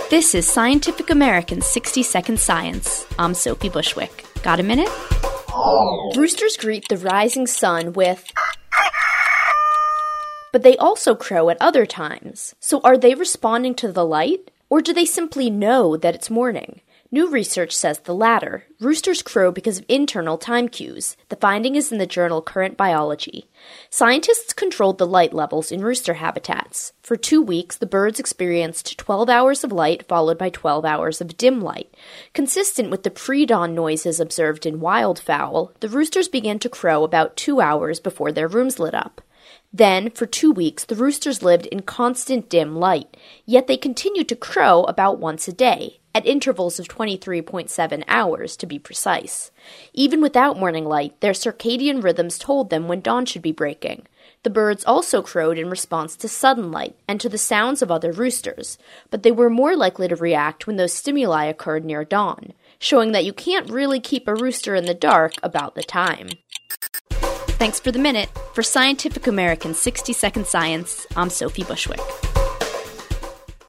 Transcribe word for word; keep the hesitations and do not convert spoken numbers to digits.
This is Scientific American's sixty second Science. I'm Sophie Bushwick. Got a minute? Roosters greet the rising sun with... But they also crow at other times. So are they responding to the light? Or do they simply know that it's morning? New research says the latter. Roosters crow because of internal time cues. The finding is in the journal Current Biology. Scientists controlled the light levels in rooster habitats. For two weeks, the birds experienced twelve hours of light followed by twelve hours of dim light. Consistent with the pre-dawn noises observed in wildfowl, the roosters began to crow about two hours before their rooms lit up. Then, for two weeks, the roosters lived in constant dim light, yet they continued to crow about once a day, at intervals of twenty-three point seven hours to be precise. Even without morning light, their circadian rhythms told them when dawn should be breaking. The birds also crowed in response to sudden light and to the sounds of other roosters, but they were more likely to react when those stimuli occurred near dawn, showing that you can't really keep a rooster in the dark about the time. Thanks for the minute. For Scientific American's sixty second Science, I'm Sophie Bushwick.